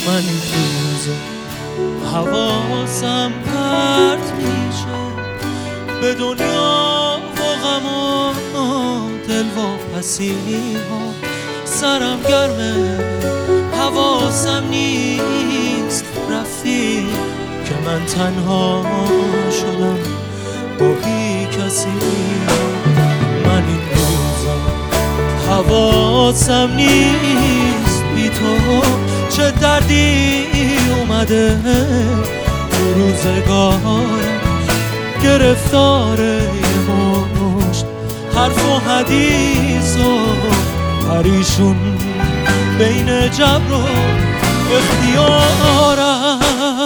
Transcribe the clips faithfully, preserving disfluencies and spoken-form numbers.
من این روزا حواسم پرت میشه به دنیا و غم و دل واپسی ها. سرم گرمه حواسم نیست رفتی که من تنها شدم با بی کسی. من این روزا حواسم نیست بی تو چه دردی اومده تو روزگارم. گرفتار یه مشت حرف و حدیث و پریشون بین جبر و اختیارم.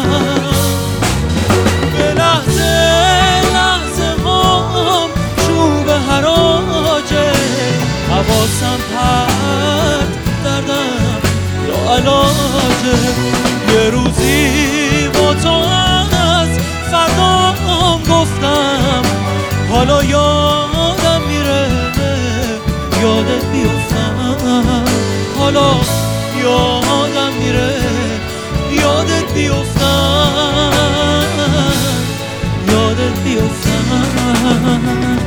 به لحظه لحظه هم چوب حراجه حواسم پرت دردم لاعلاجه. یه روزی با تو از فردام گفتم حالا یادم میره یادت بیفتم. حالا یادم میره یادت بیفتم یادت بیفتم.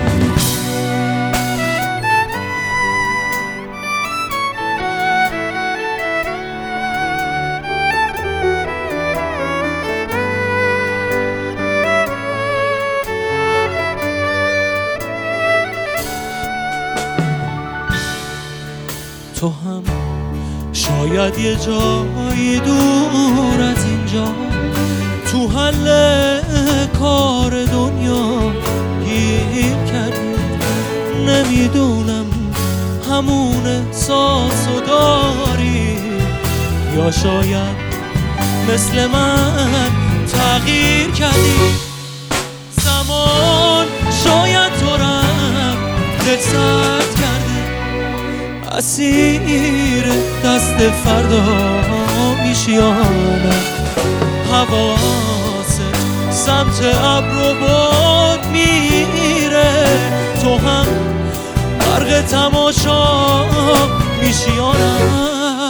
تو هم شاید یه جایی دور از اینجا تو حل کار دنیا گیر کردی. نمیدونم همون احساس و داری یا شاید مثل من تغییر کردی. زمان شاید تو رم دل سرد کرده اسیر دست فردا میشی یا نه. حواست سمت ابر و باد میره تو هم غرق تماشا میشی یا نه.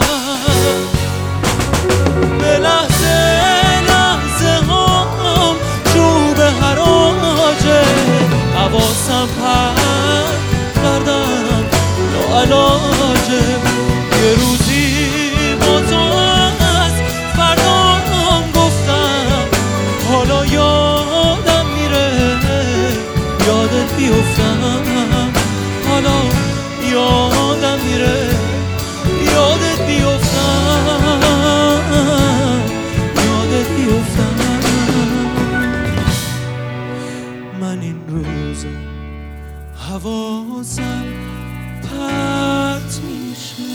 به لحظه لحظه هم چوب حراجه حواسم پرت دردم لاعلاجه. یه روزی با تو از فردام گفتم حالا یادم میره یادت بیفتم. حالا یادم میره یادت بیفتم یادت بیفتم. من این روزا حواسم پرت میشه